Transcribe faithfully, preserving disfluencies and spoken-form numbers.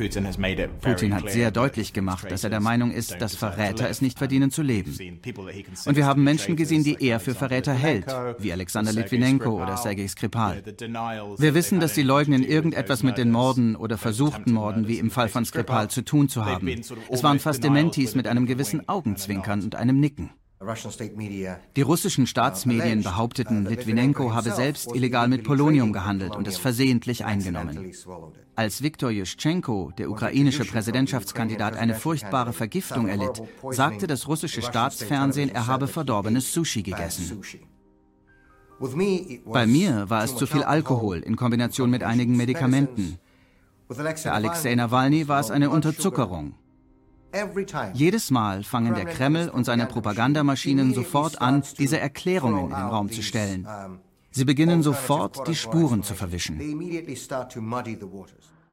Putin hat sehr deutlich gemacht, dass er der Meinung ist, dass Verräter es nicht verdienen zu leben. Und wir haben Menschen gesehen, die er für Verräter hält, wie Alexander Litwinenko oder Sergei Skripal. Wir wissen, dass sie leugnen, irgendetwas mit den Morden oder versuchten Morden, wie im Fall von Skripal, zu tun zu haben. Es waren fast Dementis mit einem gewissen Augenzwinkern und einem Nicken. Die russischen Staatsmedien behaupteten, Litwinenko habe selbst illegal mit Polonium gehandelt und es versehentlich eingenommen. Als Viktor Juschtschenko, der ukrainische Präsidentschaftskandidat, eine furchtbare Vergiftung erlitt, sagte das russische Staatsfernsehen, er habe verdorbenes Sushi gegessen. Bei mir war es zu viel Alkohol in Kombination mit einigen Medikamenten. Für Alexei Nawalny war es eine Unterzuckerung. Jedes Mal fangen der Kreml und seine Propagandamaschinen sofort an, diese Erklärungen in den Raum zu stellen. Sie beginnen sofort, die Spuren zu verwischen.